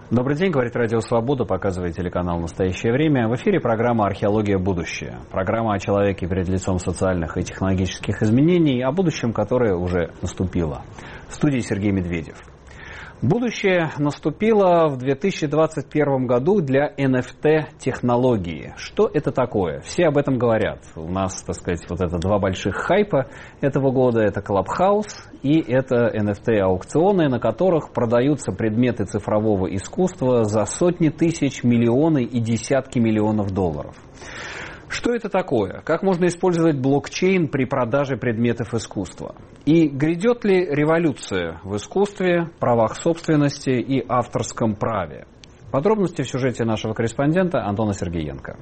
Добрый день, говорит Радио Свобода, показывает телеканал «Настоящее время». В эфире программа «Археология. Будущее». Программа о человеке перед лицом социальных и технологических изменений, о будущем, которое уже наступило. В студии Сергей Медведев. Будущее наступило в 2021 году для NFT-технологии. Что это такое? Все об этом говорят. У нас, так сказать, вот это два больших хайпа этого года. Это Clubhouse и это NFT-аукционы, на которых продаются предметы цифрового искусства за сотни тысяч, миллионы и десятки миллионов долларов. Что это такое? Как можно использовать блокчейн при продаже предметов искусства? И грядет ли революция в искусстве, правах собственности и авторском праве? Подробности в сюжете нашего корреспондента Антона Сергеенко.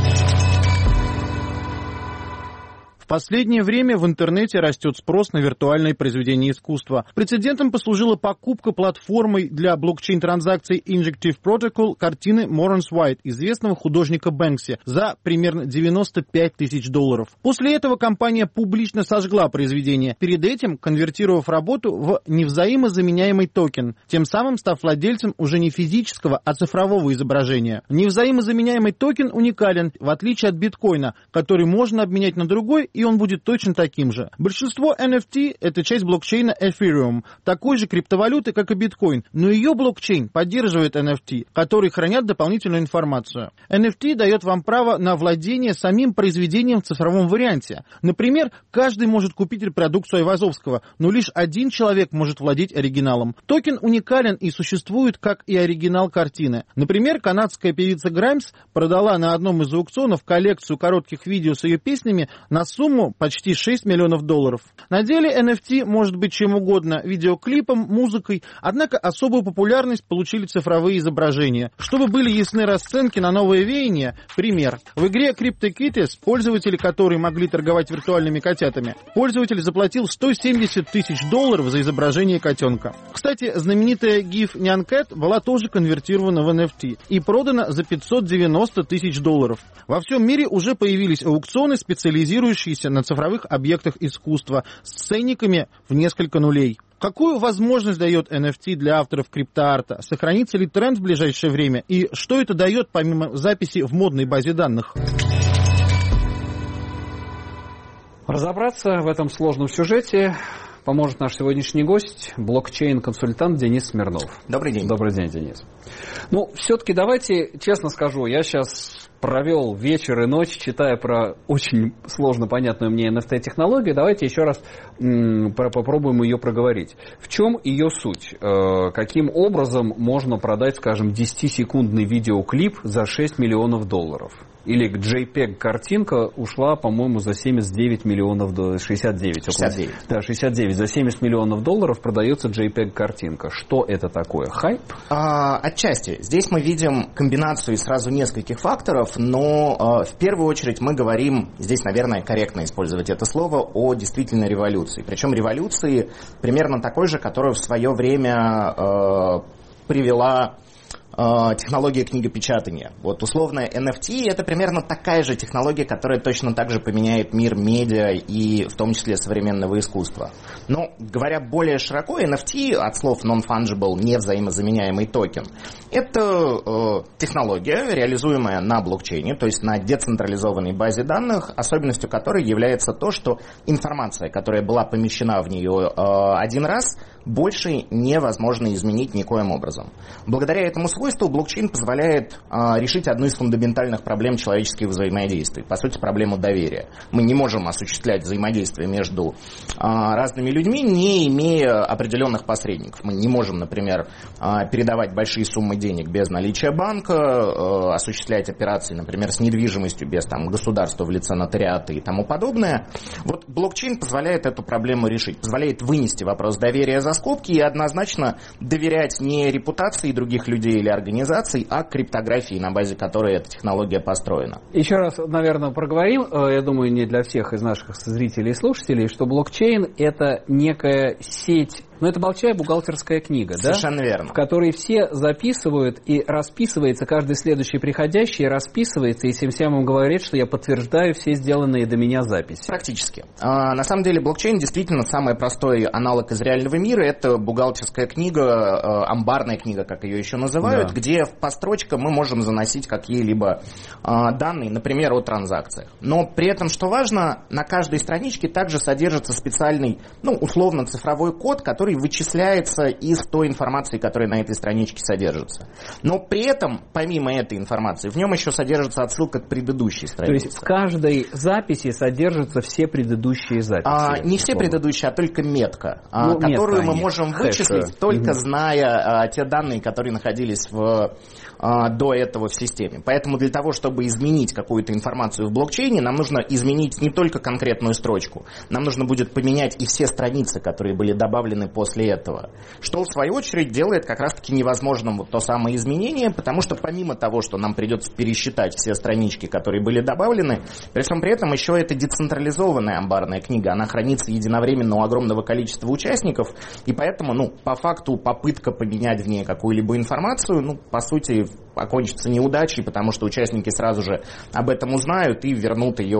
В последнее время в интернете растет спрос на виртуальные произведения искусства. Прецедентом послужила покупка платформой для блокчейн-транзакций Injective Protocol картины Moran's White известного художника Бэнкси за примерно $95 тысяч. После этого компания публично сожгла произведение, перед этим конвертировав работу в невзаимозаменяемый токен, тем самым став владельцем уже не физического, а цифрового изображения. Невзаимозаменяемый токен уникален, в отличие от биткоина, который можно обменять на другой, и он будет точно таким же. Большинство NFT — это часть блокчейна Ethereum, такой же криптовалюты, как и биткоин, но ее блокчейн поддерживает NFT, которые хранят дополнительную информацию. NFT дает вам право на владение самим произведением в цифровом варианте. Например, каждый может купить репродукцию Айвазовского, но лишь один человек может владеть оригиналом. Токен уникален и существует как и оригинал картины. Например, канадская певица Граймс продала на одном из аукционов коллекцию коротких видео с ее песнями на сумму почти $6 миллионов. На деле NFT может быть чем угодно, видеоклипом, музыкой, однако особую популярность получили цифровые изображения. Чтобы были ясны расценки на новые веяния, пример. В игре CryptoKitties, пользователи которой могли торговать виртуальными котятами, пользователь заплатил $170 тысяч за изображение котенка. Кстати, знаменитая GIF Nyan Cat была тоже конвертирована в NFT и продана за $590 тысяч. Во всем мире уже появились аукционы, специализирующиеся на цифровых объектах искусства с ценниками в несколько нулей. Какую возможность дает NFT для авторов криптоарта? Сохранится ли тренд в ближайшее время? И что это дает помимо записи в модной базе данных? Разобраться в этом сложном сюжете поможет наш сегодняшний гость, блокчейн-консультант Денис Смирнов. Добрый день. Добрый день, Денис. Ну, все-таки давайте, честно скажу, я сейчас провел вечер и ночь, читая про очень сложно понятную мне NFT-технологию. Давайте еще раз попробуем ее проговорить. В чем ее суть? Каким образом можно продать, скажем, 10-секундный видеоклип за $6 миллионов? Или JPEG-картинка ушла, по-моему, за 79 миллионов, 69. 69. Да, 69. За $70 миллионов продается JPEG-картинка. Что это такое? Хайп? Отчасти. Здесь мы видим комбинацию из сразу нескольких факторов, но в первую очередь мы говорим, здесь, наверное, корректно использовать это слово, о действительной революции. Причем революции примерно такой же, которую в свое время привела технология книгопечатания. Вот условно NFT — это примерно такая же технология, которая точно так же поменяет мир медиа и в том числе современного искусства. Но, говоря более широко, NFT от слов non-fungible, невзаимозаменяемый токен, это технология, реализуемая на блокчейне, то есть на децентрализованной базе данных, особенностью которой является то, что информация, которая была помещена в нее один раз, больше невозможно изменить никоим образом. Благодаря этому свойству блокчейн позволяет решить одну из фундаментальных проблем человеческих взаимодействий, по сути, проблему доверия. Мы не можем осуществлять взаимодействие между разными людьми, не имея определенных посредников. Мы не можем, например, передавать большие суммы денег без наличия банка, осуществлять операции, например, с недвижимостью без государства в лице нотариата и тому подобное. Вот блокчейн позволяет эту проблему решить, позволяет вынести вопрос доверия за скобки и однозначно доверять не репутации других людей или организаций, а криптографии, на базе которой эта технология построена. Еще раз, наверное, проговорим, я думаю, не для всех из наших зрителей и слушателей, что блокчейн — это некая сеть Но это большая бухгалтерская книга, да? Совершенно верно. В которой все записывают и расписывается, каждый следующий приходящий расписывается, и тем самым говорит, что я подтверждаю все сделанные до меня записи. Практически. На самом деле блокчейн действительно самый простой аналог из реального мира. Это бухгалтерская книга, амбарная книга, как ее еще называют, да, где по строчкам мы можем заносить какие-либо данные, например, о транзакциях. Но при этом, что важно, на каждой страничке также содержится специальный, условно цифровой код, который вычисляется из той информации, которая на этой страничке содержится. Но при этом, помимо этой информации, в нем еще содержится отсылка к предыдущей странице. То есть в каждой записи содержатся все предыдущие записи? Не все предыдущие, а только метка, которую мы можем вычислить, только зная те данные, которые находились до этого в системе. Поэтому для того, чтобы изменить какую-то информацию в блокчейне, нам нужно изменить не только конкретную строчку, нам нужно будет поменять и все страницы, которые были добавлены после этого. Что, в свою очередь, делает как раз-таки невозможным то самое изменение, потому что помимо того, что нам придется пересчитать все странички, которые были добавлены, при всем при этом еще это децентрализованная амбарная книга, она хранится единовременно у огромного количества участников, и поэтому, по факту, попытка поменять в ней какую-либо информацию, по сути, окончится неудачей, потому что участники сразу же об этом узнают и вернут ее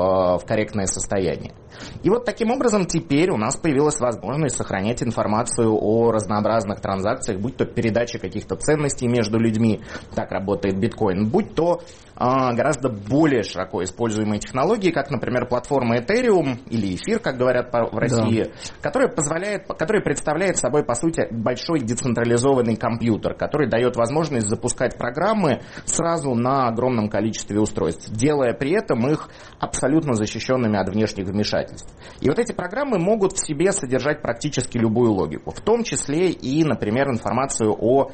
в корректное состояние. И вот таким образом теперь у нас появилась возможность сохранять информацию о разнообразных транзакциях, будь то передача каких-то ценностей между людьми, так работает биткоин, будь то гораздо более широко используемые технологии, как, например, платформа Ethereum или эфир, как говорят в России, да, которая представляет собой, по сути, большой децентрализованный компьютер, который дает возможность запускать программы сразу на огромном количестве устройств, делая при этом их абсолютно защищенными от внешних вмешательств. И вот эти программы могут в себе содержать практически любую логику, в том числе и, например, информацию о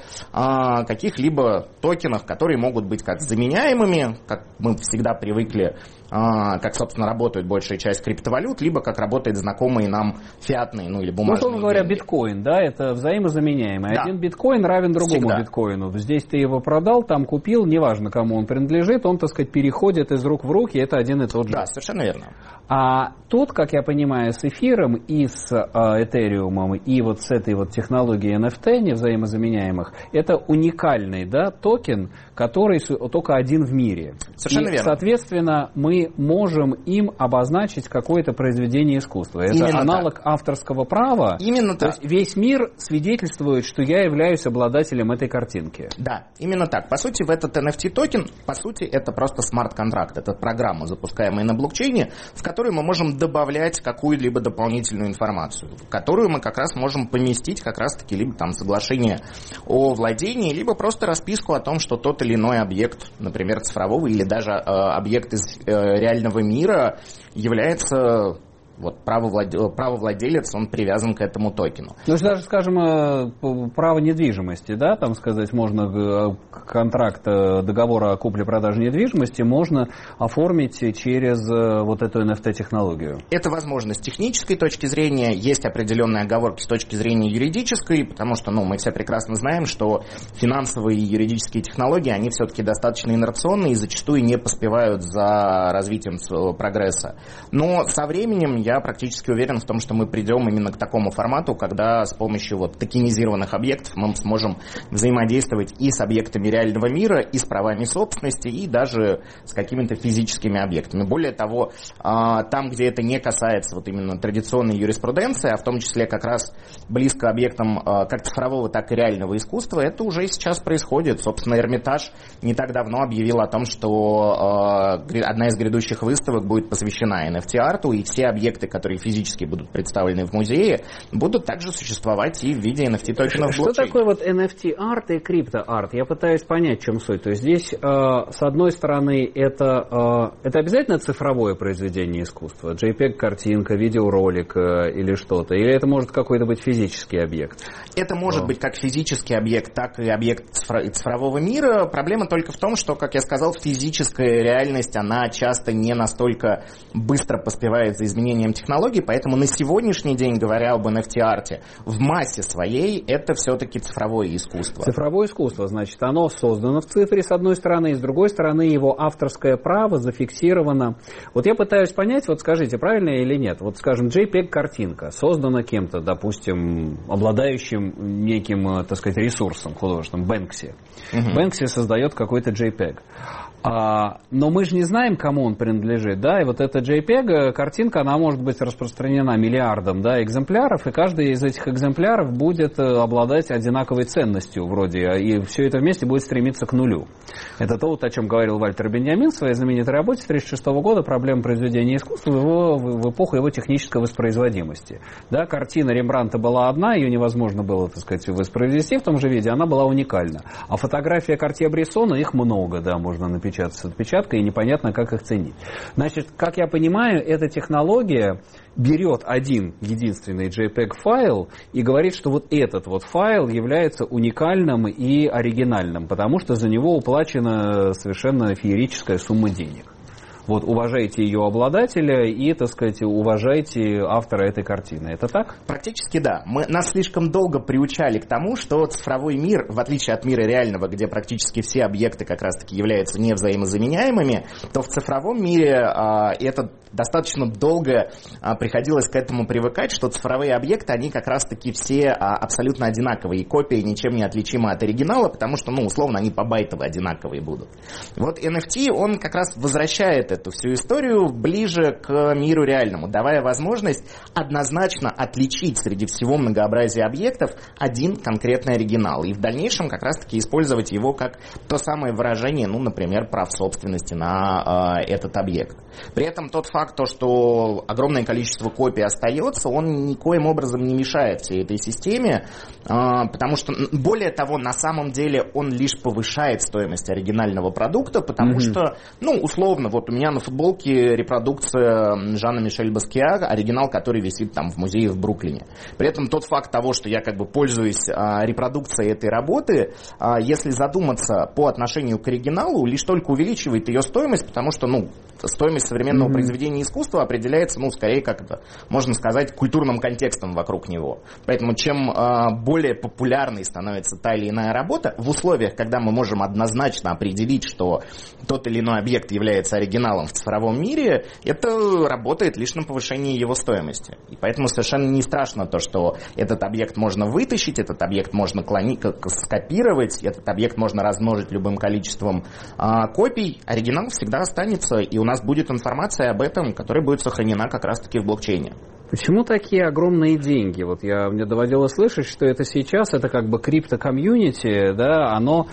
каких-либо токенах, которые могут быть как заменяемыми, как мы всегда привыкли, как, собственно, работает большая часть криптовалют, либо как работают знакомые нам фиатные, или бумажные. Условно говоря, биткоин, да, это взаимозаменяемый. Да. Один биткоин равен другому всегда биткоину. Здесь ты его продал, там купил, неважно, кому он принадлежит, он, так сказать, переходит из рук в руки, это один и тот же. Да, совершенно верно. А тут, как я понимаю, с эфиром и с Этериумом, и вот с этой вот технологией NFT, невзаимозаменяемых, это уникальный, да, токен, который только один в мире. Совершенно верно. Соответственно, мы можем им обозначить какое-то произведение искусства. Это именно аналог авторского права. Именно то так. Есть весь мир свидетельствует, что я являюсь обладателем этой картинки. Да, именно так. По сути, в этот NFT-токен, это просто смарт-контракт. Это программа, запускаемая на блокчейне, в которую мы можем добавлять какую-либо дополнительную информацию, в которую мы как раз можем поместить как раз-таки либо там соглашение о владении, либо просто расписку о том, что тот или иной объект, например, цифрового или даже объект из реального мира является правовладелец, он привязан к этому токену. Ну, даже, скажем, право недвижимости, да, там сказать, можно контракт договора о купле-продаже недвижимости можно оформить через вот эту NFT-технологию. Это возможно с технической точки зрения, есть определенные оговорки с точки зрения юридической, потому что, мы все прекрасно знаем, что финансовые и юридические технологии, они все-таки достаточно инерционные и зачастую не поспевают за развитием прогресса. Но со временем я практически уверен в том, что мы придем именно к такому формату, когда с помощью токенизированных объектов мы сможем взаимодействовать и с объектами реального мира, и с правами собственности, и даже с какими-то физическими объектами. Более того, там, где это не касается именно традиционной юриспруденции, а в том числе как раз близко объектам как цифрового, так и реального искусства, это уже сейчас происходит. Собственно, Эрмитаж не так давно объявил о том, что одна из грядущих выставок будет посвящена NFT-арту, и все объекты, которые физически будут представлены в музее, будут также существовать и в виде NFT-токенов в блокчейне. Что такое NFT-арт и крипто-арт? Я пытаюсь понять, в чем суть. То есть здесь, с одной стороны, это обязательно цифровое произведение искусства? JPEG-картинка, видеоролик или что-то? Или это может какой-то быть физический объект? Это может быть как физический объект, так и объект цифрового мира. Проблема только в том, что, как я сказал, физическая реальность, она часто не настолько быстро поспевает за изменением использованием технологий, поэтому на сегодняшний день, говоря об NFT-арте, в массе своей это все-таки цифровое искусство. Цифровое искусство, значит, оно создано в цифре, с одной стороны, и с другой стороны, его авторское право зафиксировано. Вот я пытаюсь понять, вот скажите, правильно или нет, вот, скажем, JPEG-картинка создана кем-то, допустим, обладающим неким, так сказать, ресурсом художественным, Бэнкси. Бэнкси создает какой-то JPEG. Но мы же не знаем, кому он принадлежит, да, и вот эта JPEG, картинка, она может быть распространена миллиардом, да, экземпляров, и каждый из этих экземпляров будет обладать одинаковой ценностью вроде, и все это вместе будет стремиться к нулю. Это то, вот, о чем говорил Вальтер Беньямин в своей знаменитой работе 1936 года «Проблема произведения искусства» в эпоху его технической воспроизводимости. Да, картина Рембрандта была одна, ее невозможно было, так сказать, воспроизвести в том же виде, она была уникальна. А фотография Картье-Брессона, их много, да, можно напечатать с отпечаткой, и непонятно, как их ценить. Значит, как я понимаю, эта технология берет один единственный JPEG-файл и говорит, что вот этот вот файл является уникальным и оригинальным, потому что за него уплачена совершенно феерическая сумма денег. Вот, уважайте ее обладателя и, так сказать, уважайте автора этой картины. Это так? Практически да. Нас слишком долго приучали к тому, что цифровой мир, в отличие от мира реального, где практически все объекты как раз-таки являются невзаимозаменяемыми, то в цифровом мире это достаточно долго приходилось к этому привыкать, что цифровые объекты, они как раз-таки все абсолютно одинаковые, и копии ничем не отличимы от оригинала, потому что, условно, они побайтово одинаковые будут. Вот NFT, он как раз возвращает эту всю историю ближе к миру реальному, давая возможность однозначно отличить среди всего многообразия объектов один конкретный оригинал. И в дальнейшем как раз-таки использовать его как то самое выражение, например, прав собственности на этот объект. При этом тот факт, что огромное количество копий остается, он никоим образом не мешает всей этой системе, потому что, более того, на самом деле он лишь повышает стоимость оригинального продукта, потому что, условно, вот у меня на футболке репродукция Жана-Мишель Баскиа, оригинал, который висит там в музее в Бруклине. При этом тот факт того, что я пользуюсь репродукцией этой работы, если задуматься по отношению к оригиналу, лишь только увеличивает ее стоимость, потому что, стоимость современного произведения искусства определяется, скорее, как это можно сказать, культурным контекстом вокруг него. Поэтому чем более популярной становится та или иная работа, в условиях, когда мы можем однозначно определить, что тот или иной объект является оригиналом в цифровом мире, это работает лишь на повышение его стоимости. И поэтому совершенно не страшно то, что этот объект можно вытащить, этот объект можно скопировать, этот объект можно размножить любым количеством копий. Оригинал всегда останется, и у нас будет информация об этом, которая будет сохранена как раз-таки в блокчейне. Почему такие огромные деньги? Вот мне доводилось слышать, что это сейчас, это как бы крипто-комьюнити, да, оно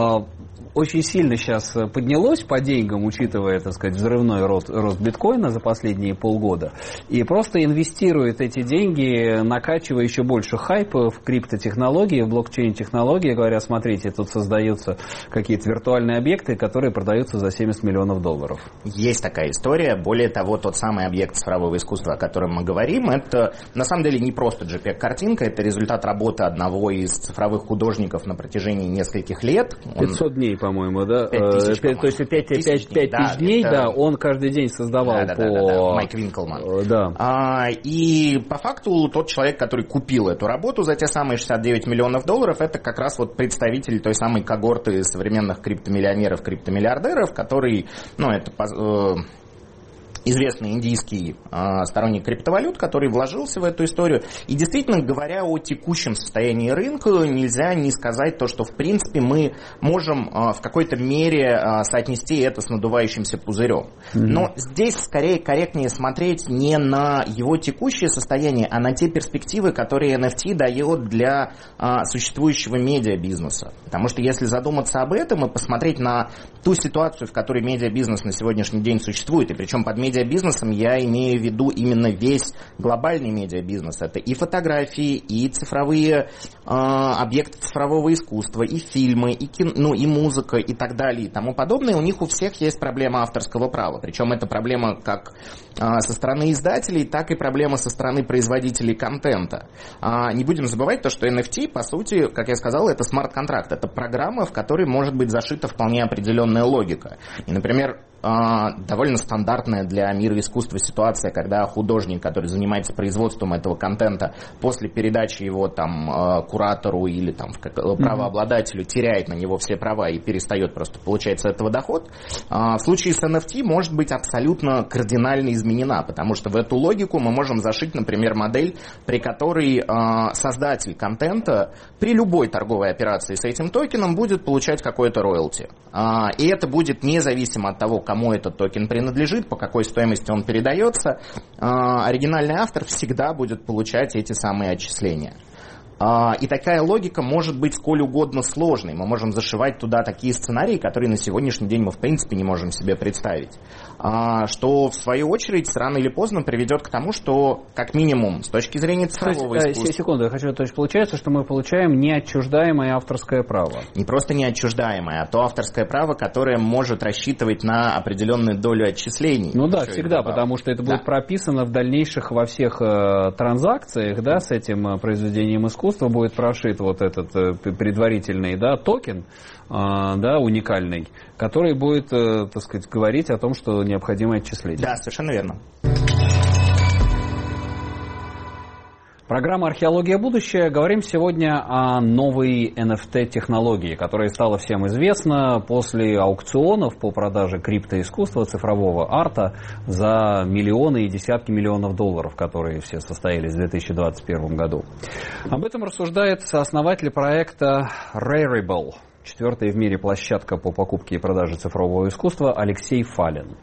очень сильно сейчас поднялось по деньгам, учитывая, так сказать, взрывной рост биткоина за последние полгода, и просто инвестирует эти деньги, накачивая еще больше хайпа в криптотехнологии, в блокчейн-технологии, говоря, смотрите, тут создаются какие-то виртуальные объекты, которые продаются за $70 миллионов. Есть такая история. Более того, тот самый объект цифрового искусства, о котором мы говорим, это на самом деле не просто JPEG-картинка, это результат работы одного из цифровых художников на протяжении нескольких лет. 500 дней, по-моему, да? 5000, то есть 5000 дней, да, он каждый день создавал Майк Винклман. Да. И по факту тот человек, который купил эту работу за те самые $69 миллионов, это как раз вот представитель той самой когорты современных криптомиллионеров, криптомиллиардеров, который, это известный индийский сторонник криптовалют, который вложился в эту историю. И действительно, говоря о текущем состоянии рынка, нельзя не сказать то, что в принципе мы можем в какой-то мере соотнести это с надувающимся пузырем. Но здесь скорее корректнее смотреть не на его текущее состояние, а на те перспективы, которые NFT дает для существующего медиабизнеса. Потому что если задуматься об этом и посмотреть на ту ситуацию, в которой медиабизнес на сегодняшний день существует, и причем под медиабизнесом я имею в виду именно весь глобальный медиабизнес. Это и фотографии, и цифровые объекты цифрового искусства, и фильмы, и кино, и музыка, и так далее, и тому подобное. У них у всех есть проблема авторского права. Причем это проблема как со стороны издателей, так и проблема со стороны производителей контента. Не будем забывать то, что NFT, по сути, как я сказал, это смарт-контракт. Это программа, в которой может быть зашита вполне определенная логика. И, например, довольно стандартная для мира искусства ситуация, когда художник, который занимается производством этого контента, после передачи его там куратору или там правообладателю теряет на него все права и перестает просто получать с этого доход. В случае с NFT может быть абсолютно кардинально изменена, потому что в эту логику мы можем зашить, например, модель, при которой создатель контента при любой торговой операции с этим токеном будет получать какое-то роялти. И это будет независимо от того, кому этот токен принадлежит, по какой стоимости он передается, оригинальный автор всегда будет получать эти самые отчисления. И такая логика может быть сколь угодно сложной. Мы можем зашивать туда такие сценарии, которые на сегодняшний день мы в принципе не можем себе представить. Что в свою очередь рано или поздно приведет к тому, что как минимум с точки зрения цифрового искусства... Секунду, я хочу... То есть получается, что мы получаем неотчуждаемое авторское право. Не просто неотчуждаемое, а то авторское право, которое может рассчитывать на определенную долю отчислений. Ну да, всегда, потому что это будет прописано в дальнейших во всех транзакциях, да, с этим произведением искусства будет прошит вот этот предварительный, да, токен, да, уникальный, который будет, так сказать, говорить о том, что необходимо отчисление. Да, совершенно верно. Программа «Археология. Будущее». Говорим сегодня о новой NFT-технологии, которая стала всем известна после аукционов по продаже криптоискусства, цифрового арта за миллионы и десятки миллионов долларов, которые все состоялись в 2021 году. Об этом рассуждает сооснователь проекта Rarible, 4-я в мире площадка по покупке и продаже цифрового искусства, Алексей Фалин.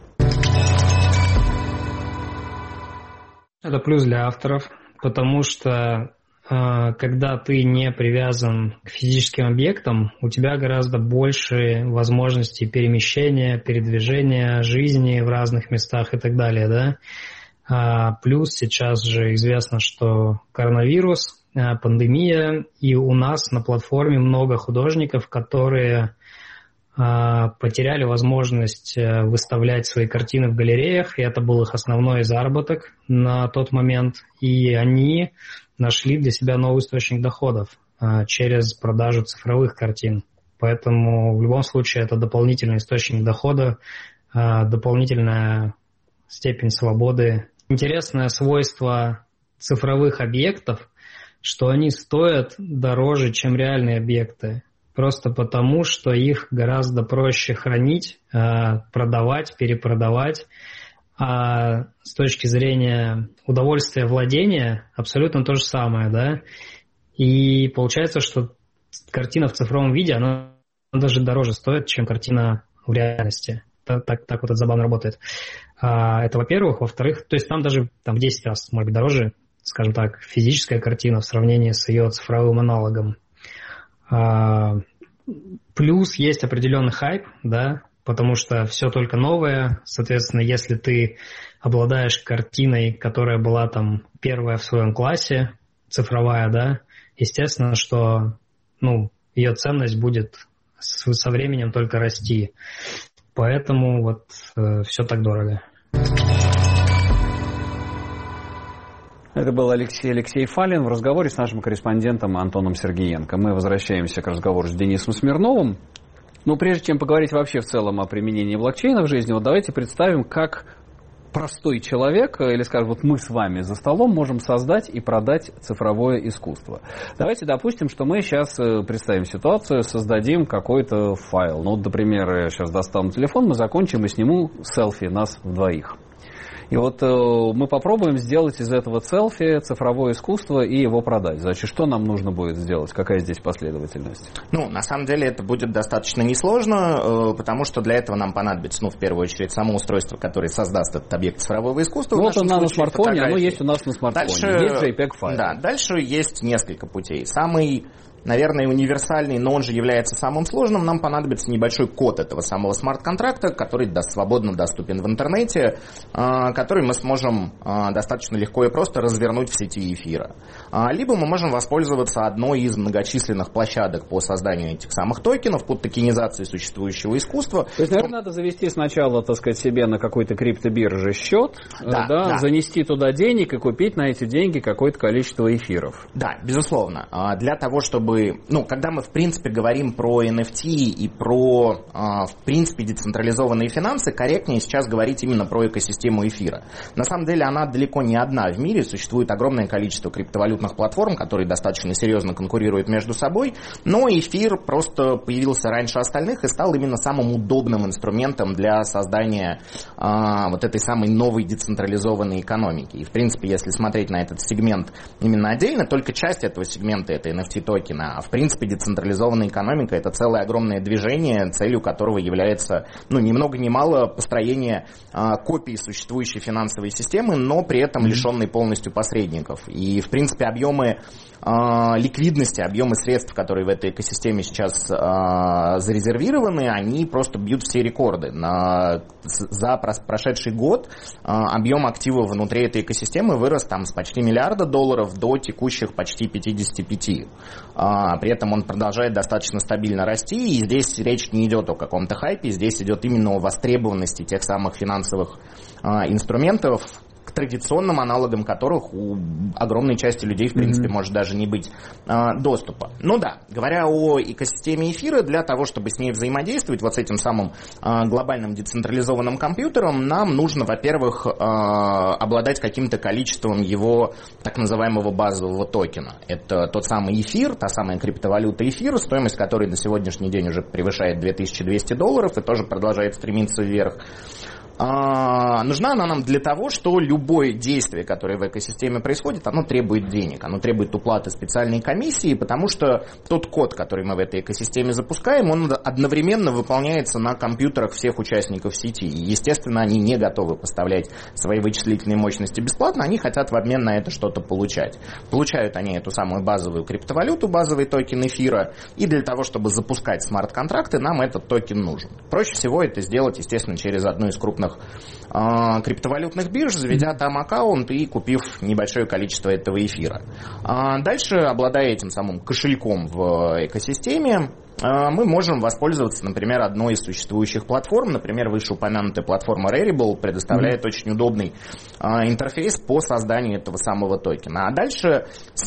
Это плюс для авторов. Потому что когда ты не привязан к физическим объектам, у тебя гораздо больше возможностей перемещения, передвижения, жизни в разных местах и так далее, да. Плюс сейчас же известно, что коронавирус, пандемия, и у нас на платформе много художников, которые потеряли возможность выставлять свои картины в галереях, и это был их основной заработок на тот момент, и они нашли для себя новый источник доходов через продажу цифровых картин. Поэтому в любом случае это дополнительный источник дохода, дополнительная степень свободы. Интересное свойство цифровых объектов, что они стоят дороже, чем реальные объекты. Просто потому, что их гораздо проще хранить, продавать, перепродавать. А с точки зрения удовольствия владения абсолютно то же самое, да. И получается, что картина в цифровом виде, она даже дороже стоит, чем картина в реальности. Так вот это забавно работает. Это, во-первых. Во-вторых, то есть там даже в 10 раз, может быть, дороже, скажем так, физическая картина в сравнении с ее цифровым аналогом. Плюс есть определенный хайп, да, потому что все только новое. Соответственно, если ты обладаешь картиной, которая была там первая в своем классе, цифровая, да, естественно, что ее ценность будет со временем только расти. Поэтому вот все так дорого. Это был Алексей Фалин в разговоре с нашим корреспондентом Антоном Сергеенко. Мы возвращаемся к разговору с Денисом Смирновым. Но прежде чем поговорить вообще в целом о применении блокчейна в жизни, вот давайте представим, как простой человек, или, скажем, вот мы с вами за столом можем создать и продать цифровое искусство. Давайте допустим, что мы сейчас представим ситуацию, создадим какой-то файл. Ну, вот, например, я сейчас достану телефон, мы закончим и сниму селфи нас двоих. И вот мы попробуем сделать из этого селфи цифровое искусство и его продать. Значит, что нам нужно будет сделать? Какая здесь последовательность? На самом деле это будет достаточно несложно, потому что для этого нам понадобится, в первую очередь, само устройство, которое создаст этот объект цифрового искусства. Вот он на смартфоне, оно есть у нас на смартфоне. Дальше, есть JPEG-файл. Да, дальше есть несколько путей. Самый, наверное, универсальный, но он же является самым сложным. Нам понадобится небольшой код этого самого смарт-контракта, который свободно доступен в интернете, который мы сможем достаточно легко и просто развернуть в сети эфира. Либо мы можем воспользоваться одной из многочисленных площадок по созданию этих самых токенов, под токенизацией существующего искусства. То есть, наверное, надо завести сначала, так сказать, себе на какой-то криптобирже счет, да, занести туда денег и купить на эти деньги какое-то количество эфиров. Да, безусловно. Для того, чтобы чтобы... когда мы, в принципе, говорим про NFT и про, в принципе, децентрализованные финансы, корректнее сейчас говорить именно про экосистему эфира. На самом деле она далеко не одна в мире. Существует огромное количество криптовалютных платформ, которые достаточно серьезно конкурируют между собой, но эфир просто появился раньше остальных и стал именно самым удобным инструментом для создания вот этой самой новой децентрализованной экономики. И, в принципе, если смотреть на этот сегмент именно отдельно, только часть этого сегмента — это NFT-токена, а, в принципе, децентрализованная экономика — это целое огромное движение, целью которого является, ни много ни мало, построение копии существующей финансовой системы, но при этом лишенной полностью посредников. И, в принципе, объемы ликвидности, объемы средств, которые в этой экосистеме сейчас зарезервированы, они просто бьют все рекорды. За прошедший год объем активов внутри этой экосистемы вырос с почти $1 миллиарда до текущих почти 55. При этом он продолжает достаточно стабильно расти, и здесь речь не идет о каком-то хайпе, здесь идет именно о востребованности тех самых финансовых инструментов, к традиционным аналогам которых у огромной части людей, в принципе, может даже не быть доступа. Говоря о экосистеме эфира, для того, чтобы с ней взаимодействовать, вот с этим самым глобальным децентрализованным компьютером, нам нужно, во-первых, обладать каким-то количеством его так называемого базового токена. Это тот самый эфир, та самая криптовалюта эфир, стоимость которой на сегодняшний день уже превышает $2200 и тоже продолжает стремиться вверх. Нужна она нам для того, что любое действие, которое в экосистеме происходит, оно требует денег, оно требует уплаты специальной комиссии, потому что тот код, который мы в этой экосистеме запускаем, он одновременно выполняется на компьютерах всех участников сети. И, естественно, они не готовы поставлять свои вычислительные мощности бесплатно, они хотят в обмен на это что-то получать. Получают они эту самую базовую криптовалюту, базовый токен эфира, и для того, чтобы запускать смарт-контракты, нам этот токен нужен. Проще всего это сделать, естественно, через одну из крупных криптовалютных бирж, заведя там аккаунт и купив небольшое количество этого эфира. Дальше, обладая этим самым кошельком в экосистеме, мы можем воспользоваться, например, одной из существующих платформ. Например, вышеупомянутая платформа Rarible предоставляет очень удобный интерфейс по созданию этого самого токена. А дальше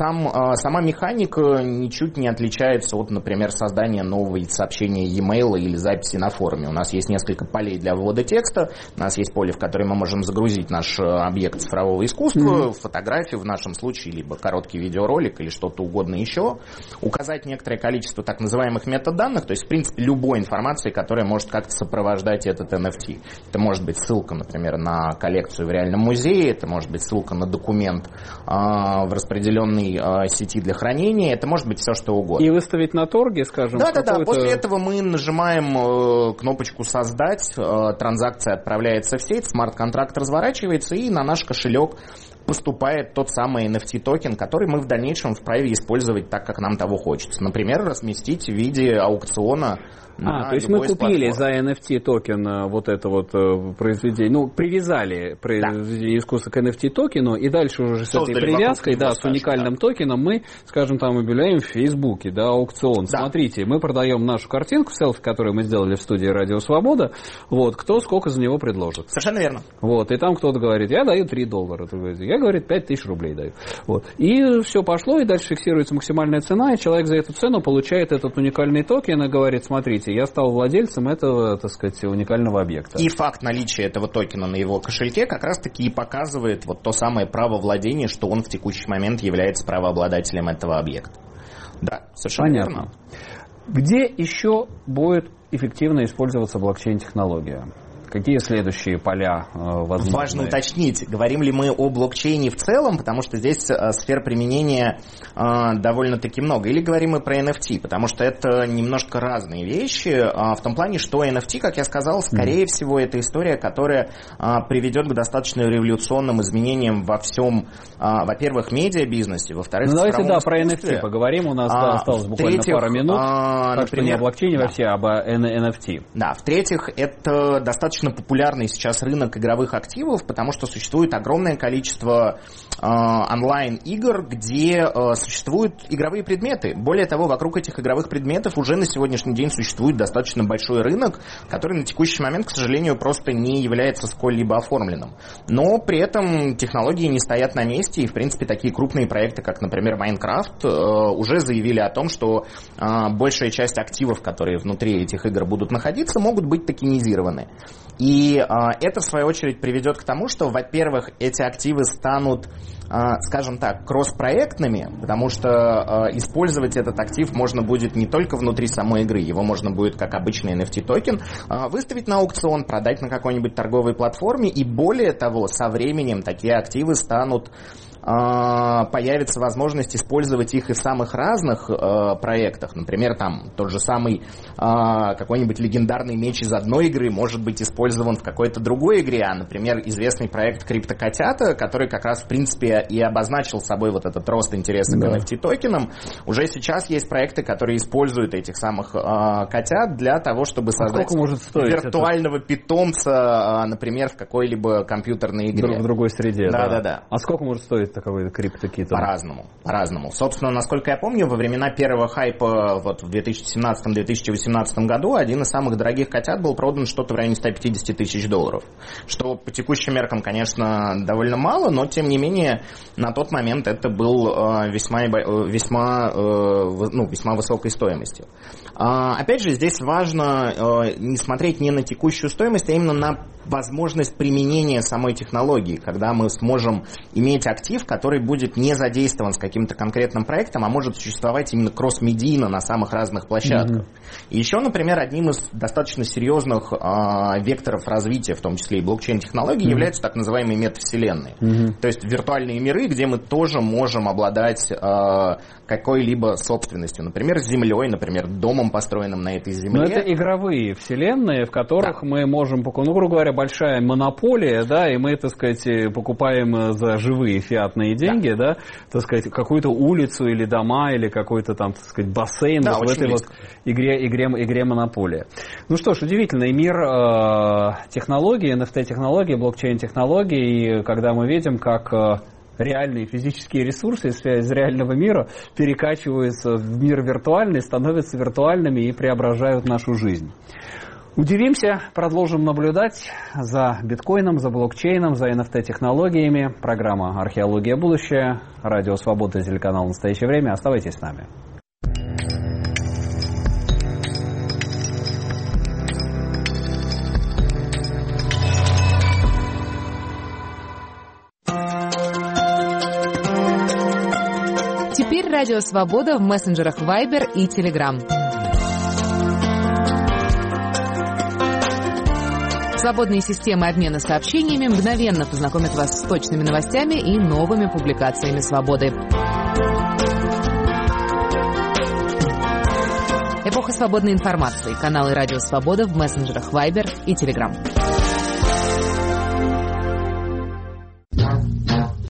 сама механика ничуть не отличается от, например, создания нового сообщения e-mail или записи на форуме. У нас есть несколько полей для ввода текста, у нас есть поле, в которое мы можем загрузить наш объект цифрового искусства, фотографию в нашем случае, либо короткий видеоролик или что-то угодно еще, указать некоторое количество так называемых метаданных, то есть, в принципе, любой информации, которая может как-то сопровождать этот NFT. Это может быть ссылка, например, на коллекцию в реальном музее, это может быть ссылка на документ в распределенной сети для хранения, это может быть все, что угодно. И выставить на торге, скажем? Да. После этого мы нажимаем кнопочку «Создать», транзакция отправляется в сеть, смарт-контракт разворачивается, и на наш кошелек поступает тот самый NFT-токен, который мы в дальнейшем вправе использовать так, как нам того хочется. Например, разместить в виде аукциона то есть мы купили за NFT токен вот это вот произведение, привязали произведение искусства к NFT токену, и дальше уже с этой привязкой, с уникальным токеном мы, скажем, там объявляем в Фейсбуке, аукцион. Да. Смотрите, мы продаем нашу картинку, селфи, которую мы сделали в студии Радио Свобода, кто сколько за него предложит. Совершенно верно. И там кто-то говорит, я даю $3, я, говорит, 5000 рублей даю. И все пошло, и дальше фиксируется максимальная цена, и человек за эту цену получает этот уникальный токен и говорит, смотрите, я стал владельцем этого, так сказать, уникального объекта. И факт наличия этого токена на его кошельке как раз-таки и показывает то самое право владения, что он в текущий момент является правообладателем этого объекта. Да, совершенно верно. Где еще будет эффективно использоваться блокчейн-технология? Какие следующие поля возможны? Важно уточнить, говорим ли мы о блокчейне в целом, потому что здесь сфер применения довольно-таки много. Или говорим мы про NFT, потому что это немножко разные вещи. В том плане, что NFT, как я сказал, скорее всего, это история, которая приведет к достаточно революционным изменениям во всем, во-первых, медиабизнесе, во-вторых, давайте, про NFT поговорим. У нас осталось буквально пару минут. Так что не о блокчейне вообще, об NFT. Да, в-третьих, это достаточно достаточно популярный сейчас рынок игровых активов, потому что существует огромное количество онлайн-игр, где существуют игровые предметы. Более того, вокруг этих игровых предметов уже на сегодняшний день существует достаточно большой рынок, который на текущий момент, к сожалению, просто не является сколь-либо оформленным. Но при этом технологии не стоят на месте, и, в принципе, такие крупные проекты, как, например, Minecraft, уже заявили о том, что большая часть активов, которые внутри этих игр будут находиться, могут быть токенизированы. И это, в свою очередь, приведет к тому, что, во-первых, эти активы станут, скажем так, кросс-проектными, потому что использовать этот актив можно будет не только внутри самой игры, его можно будет, как обычный NFT-токен, выставить на аукцион, продать на какой-нибудь торговой платформе, и более того, со временем такие активы станут появится возможность использовать их и в самых разных проектах. Например, там тот же самый какой-нибудь легендарный меч из одной игры может быть использован в какой-то другой игре, а, например, известный проект Криптокотята, который как раз, в принципе, и обозначил собой вот этот рост интереса к NFT-токенам. Уже сейчас есть проекты, которые используют этих самых котят для того, чтобы создать виртуального питомца, например, в какой-либо компьютерной игре. В другой среде, да. А сколько может стоить таковой криптокит? По-разному. Собственно, насколько я помню, во времена первого хайпа вот в 2017-2018 году один из самых дорогих котят был продан что-то в районе $150 тысяч, что по текущим меркам, конечно, довольно мало, но, тем не менее, на тот момент это был весьма высокой стоимостью. Опять же, здесь важно не смотреть не на текущую стоимость, а именно на возможность применения самой технологии, когда мы сможем иметь актив, который будет не задействован с каким-то конкретным проектом, а может существовать именно кросс-медийно на самых разных площадках. И еще, например, одним из достаточно серьезных векторов развития, в том числе и блокчейн-технологий, являются так называемые метавселенные. То есть виртуальные миры, где мы тоже можем обладать какой-либо собственностью. Например, землей, например, домом, построенным на этой земле. Но это игровые вселенные, в которых мы можем, грубо говоря, большая монополия, да, и мы, так сказать, покупаем за живые фиатные деньги, да, так сказать, какую-то улицу или дома, или какой-то там, так сказать, бассейн вот в этой вот игре монополия. Ну что ж, удивительный мир технологий, NFT-технологий, блокчейн-технологий, когда мы видим, как реальные физические ресурсы из реального мира перекачиваются в мир виртуальный, становятся виртуальными и преображают нашу жизнь. Удивимся, продолжим наблюдать за биткоином, за блокчейном, за NFT-технологиями. Программа «Археология. Будущее». Радио «Свобода», телеканал «Настоящее время». Оставайтесь с нами. Теперь Радио «Свобода» в мессенджерах Viber и Telegram. Свободные системы обмена сообщениями мгновенно познакомят вас с точными новостями и новыми публикациями «Свободы». Эпоха свободной информации. Каналы «Радио Свобода» в мессенджерах Viber и Telegram.